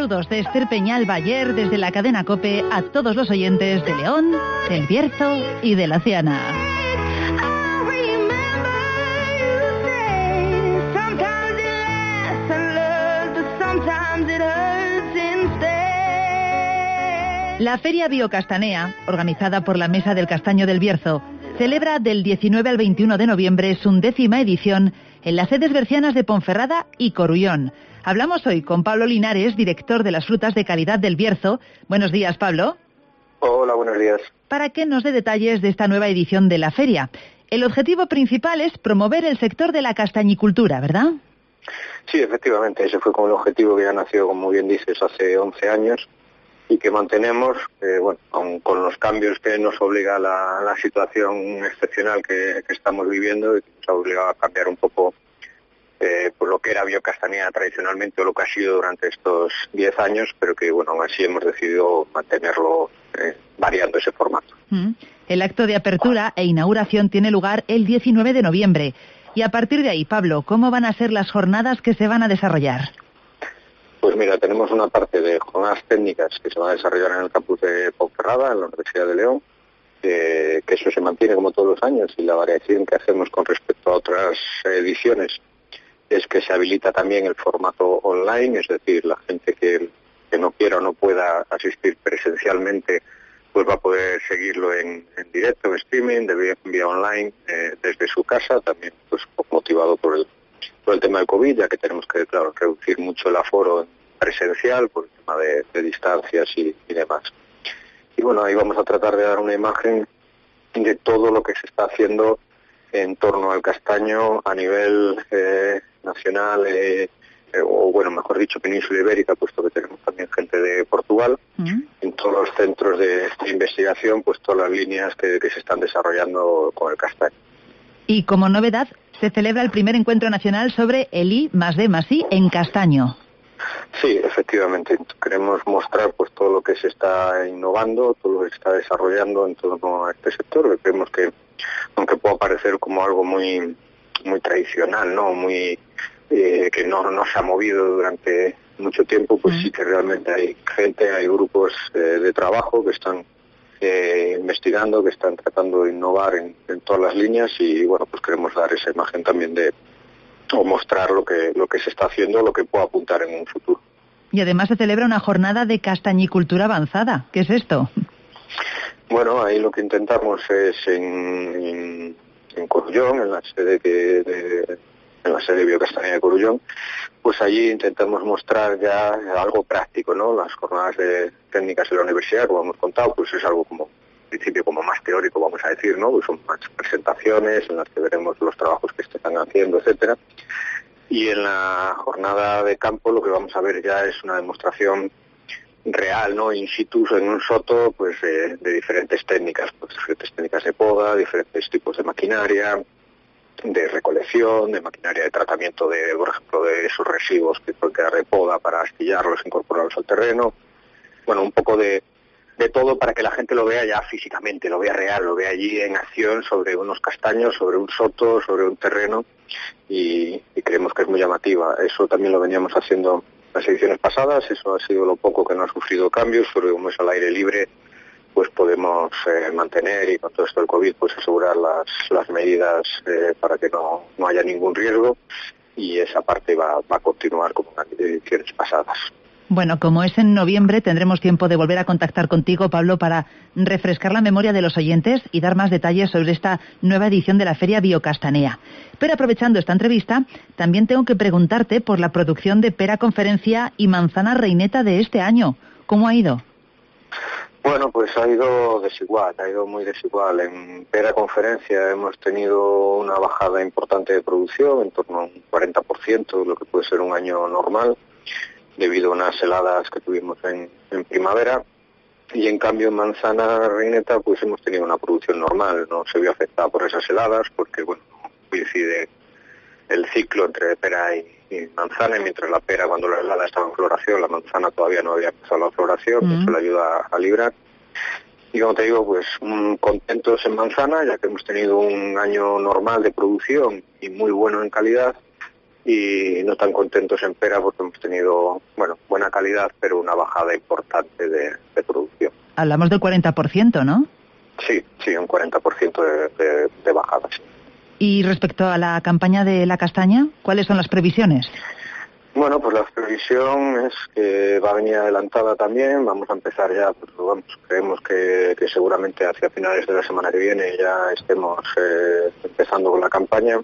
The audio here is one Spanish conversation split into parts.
Saludos de Esther Peñal Bayer desde la cadena COPE a todos los oyentes de León, del Bierzo y de la Ciana. La Feria Biocastanea, organizada por la Mesa del Castaño del Bierzo, celebra del 19 al 21 de noviembre su 10ª edición en las sedes bercianas de Ponferrada y Corullón. Hablamos hoy con Pablo Linares, director de las frutas de calidad del Bierzo. Buenos días, Pablo. Hola, buenos días. Para que nos dé detalles de esta nueva edición de la feria. El objetivo principal es promover el sector de la castañicultura, ¿verdad? Sí, efectivamente, ese fue como el objetivo que ya nació, como bien dices, hace 11 años y que mantenemos, aun con los cambios que nos obliga la situación excepcional que estamos viviendo y que nos ha obligado a cambiar un poco por lo que era Biocastanea tradicionalmente o lo que ha sido durante estos 10 años, pero que aún así hemos decidido mantenerlo variando ese formato. El acto de apertura e inauguración tiene lugar el 19 de noviembre. Y a partir de ahí, Pablo, ¿cómo van a ser las jornadas que se van a desarrollar? Pues mira, tenemos una parte de jornadas técnicas que se van a desarrollar en el campus de Ponferrada, en la Universidad de León, que eso se mantiene como todos los años, y la variación que hacemos con respecto a otras ediciones es que se habilita también el formato online, es decir, la gente que no quiera o no pueda asistir presencialmente pues va a poder seguirlo en directo, en streaming, de vía online, desde su casa, también pues motivado por el tema del COVID, ya que tenemos que, claro, reducir mucho el aforo presencial por el tema de distancias y demás. Y ahí vamos a tratar de dar una imagen de todo lo que se está haciendo en torno al castaño a nivel nacional, mejor dicho, península ibérica, puesto que tenemos también gente de Portugal, en todos los centros de investigación, pues todas las líneas que se están desarrollando con el castaño. Y como novedad, se celebra el primer encuentro nacional sobre el I+D+I en castaño. Sí, efectivamente. Queremos mostrar pues todo lo que se está innovando, todo lo que se está desarrollando en torno a este sector, que creemos que, aunque pueda parecer como algo muy muy tradicional, ¿no? Muy que no se ha movido durante mucho tiempo, pues sí que realmente hay gente, hay grupos de trabajo que están investigando, que están tratando de innovar en todas las líneas y pues queremos dar esa imagen también o mostrar lo que se está haciendo, lo que pueda apuntar en un futuro. Y además se celebra una jornada de castañicultura avanzada. ¿Qué es esto? Bueno, ahí lo que intentamos es en Corullón, en la sede de Biocastanea de Corullón, pues allí intentamos mostrar ya algo práctico, ¿no? Las jornadas técnicas en la universidad, como hemos contado, pues es algo como, en principio, como más teórico, vamos a decir, ¿no? Pues son más presentaciones en las que veremos los trabajos que se están haciendo, etcétera. Y en la jornada de campo lo que vamos a ver ya es una demostración real, ¿no? In situ, en un soto, pues de diferentes técnicas, pues diferentes técnicas de poda, diferentes tipos de maquinaria, de recolección, de maquinaria de tratamiento por ejemplo, de esos residuos que pueden quedar de poda para astillarlos, incorporarlos al terreno. Un poco de todo para que la gente lo vea ya físicamente, lo vea real, lo vea allí en acción sobre unos castaños, sobre un soto, sobre un terreno y creemos que es muy llamativa. Eso también lo veníamos haciendo las ediciones pasadas, eso ha sido lo poco que no ha sufrido cambios, sobre como es al aire libre, pues podemos mantener y con todo esto del COVID pues asegurar las medidas para que no haya ningún riesgo y esa parte va a continuar como en las ediciones pasadas. Bueno, como es en noviembre, tendremos tiempo de volver a contactar contigo, Pablo, para refrescar la memoria de los oyentes y dar más detalles sobre esta nueva edición de la Feria Biocastanea. Pero aprovechando esta entrevista, también tengo que preguntarte por la producción de pera conferencia y manzana reineta de este año. ¿Cómo ha ido? Bueno, pues ha ido desigual, ha ido muy desigual. En pera conferencia hemos tenido una bajada importante de producción, en torno a un 40%, lo que puede ser un año normal, debido a unas heladas que tuvimos en primavera. Y en cambio en manzana reineta pues hemos tenido una producción normal, no se vio afectada por esas heladas porque coincide el ciclo entre pera y manzana, y mientras la pera cuando la helada estaba en floración, la manzana todavía no había empezado la floración, eso le ayuda a librar. Y como te digo, pues contentos en manzana, ya que hemos tenido un año normal de producción y muy bueno en calidad, y no tan contentos en pera porque hemos tenido, buena calidad, pero una bajada importante de producción. Hablamos del 40%, ¿no? Sí, un 40% de bajada, sí. Y respecto a la campaña de la castaña, ¿cuáles son las previsiones? Bueno, pues la previsión es que va a venir adelantada también. Vamos a empezar ya, creemos que seguramente hacia finales de la semana que viene ya estemos empezando con la campaña.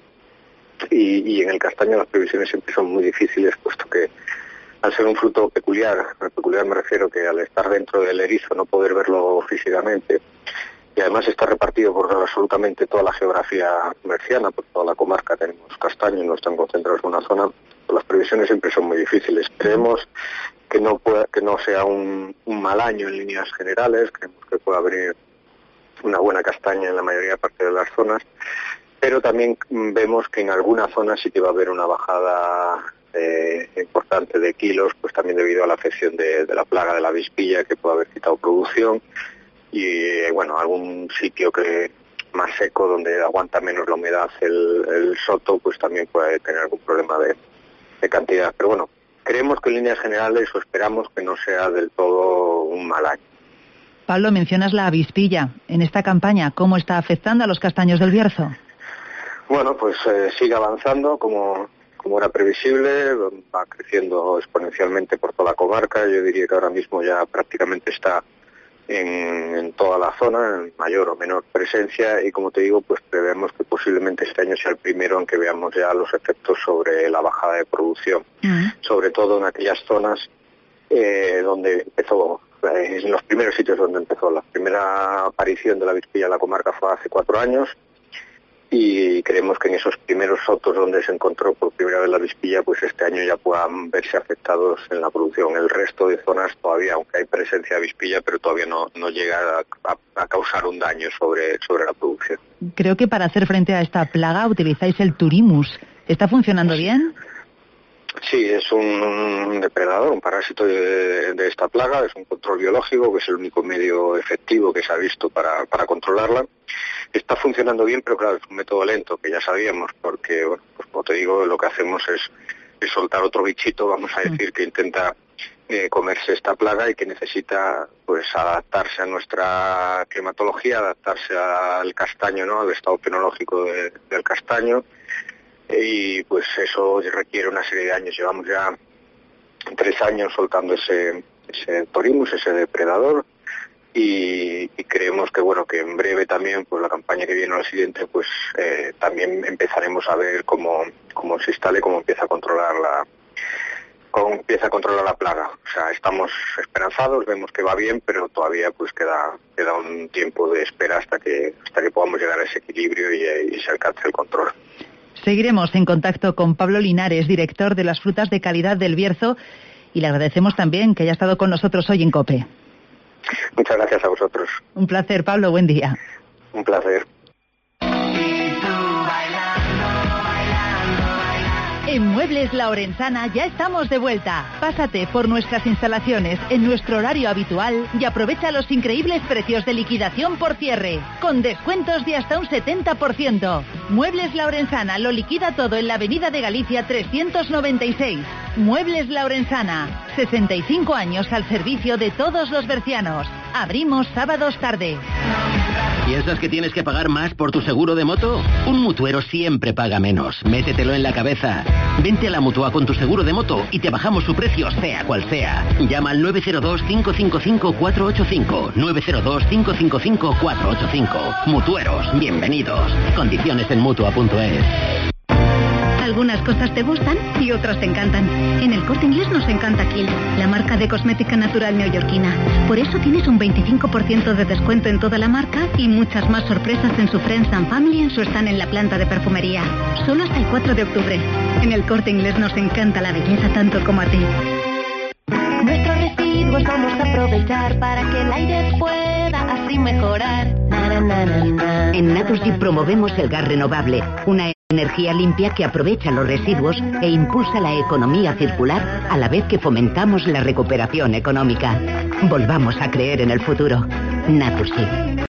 Y en el castaño las previsiones siempre son muy difíciles, puesto que al ser un fruto peculiar me refiero que al estar dentro del erizo no poder verlo físicamente, y además está repartido por absolutamente toda la geografía murciana, por toda la comarca tenemos castaño y no están concentrados en una zona, pues las previsiones siempre son muy difíciles. Creemos que no sea un mal año en líneas generales, creemos que pueda venir una buena castaña en la mayoría parte de las zonas, pero también vemos que en alguna zona sí que va a haber una bajada importante de kilos, pues también debido a la afección de la plaga de la avispilla que puede haber quitado producción, y algún sitio que más seco donde aguanta menos la humedad el soto, pues también puede tener algún problema de cantidad. Pero creemos que en líneas generales o esperamos que no sea del todo un mal año. Pablo, mencionas la avispilla. En esta campaña, ¿cómo está afectando a los castaños del Bierzo? Bueno, pues sigue avanzando como era previsible, va creciendo exponencialmente por toda la comarca. Yo diría que ahora mismo ya prácticamente está en toda la zona, en mayor o menor presencia, y como te digo, pues prevemos que posiblemente este año sea el primero en que veamos ya los efectos sobre la bajada de producción, sobre todo en aquellas zonas donde empezó, en los primeros sitios donde empezó. La primera aparición de la avispilla en la comarca fue hace 4 años, y creemos que en esos primeros sotos donde se encontró por primera vez la avispilla, pues este año ya puedan verse afectados en la producción. El resto de zonas todavía, aunque hay presencia de avispilla, pero todavía no llega a causar un daño sobre la producción. Creo que para hacer frente a esta plaga utilizáis el Turimus. ¿Está funcionando bien? Sí, es un depredador, un parásito de esta plaga, es un control biológico, que es el único medio efectivo que se ha visto para controlarla. Está funcionando bien, pero claro, es un método lento, que ya sabíamos, porque, pues como te digo, lo que hacemos es soltar otro bichito, vamos a decir, que intenta comerse esta plaga y que necesita pues adaptarse a nuestra climatología, adaptarse al castaño, ¿no?, al estado fenológico del castaño. Y pues eso requiere una serie de años. Llevamos ya 3 años soltando ese Turimus, ese depredador, y creemos que en breve también, pues la campaña que viene o la siguiente, pues también empezaremos a ver cómo se instala y cómo empieza a controlar la plaga. O sea, estamos esperanzados, vemos que va bien, pero todavía pues queda un tiempo de espera hasta que podamos llegar a ese equilibrio y se alcance el control. Seguiremos en contacto con Pablo Linares, director de las frutas de calidad del Bierzo, y le agradecemos también que haya estado con nosotros hoy en COPE. Muchas gracias a vosotros. Un placer, Pablo, buen día. Un placer. En Muebles La Orensana ya estamos de vuelta. Pásate por nuestras instalaciones en nuestro horario habitual y aprovecha los increíbles precios de liquidación por cierre, con descuentos de hasta un 70%. Muebles La Orensana lo liquida todo en la Avenida de Galicia 396. Muebles La Orensana, 65 años al servicio de todos los bercianos. Abrimos sábados tarde. ¿Piensas que tienes que pagar más por tu seguro de moto? Un mutuero siempre paga menos. Métetelo en la cabeza. Vente a la Mutua con tu seguro de moto y te bajamos su precio sea cual sea. Llama al 902-555-485. 902-555-485. Mutueros, bienvenidos. Condiciones en Mutua.es. Algunas cosas te gustan y otras te encantan. En el Corte Inglés nos encanta Kiehl, la marca de cosmética natural neoyorquina. Por eso tienes un 25% de descuento en toda la marca y muchas más sorpresas en su Friends and Family en su stand en la planta de perfumería. Solo hasta el 4 de octubre. En el Corte Inglés nos encanta la belleza tanto como a ti. Nuestros residuos vamos a aprovechar para que el aire pueda así mejorar. En Naturgy promovemos el gas renovable, una energía limpia que aprovecha los residuos e impulsa la economía circular a la vez que fomentamos la recuperación económica. Volvamos a creer en el futuro. Naturgy.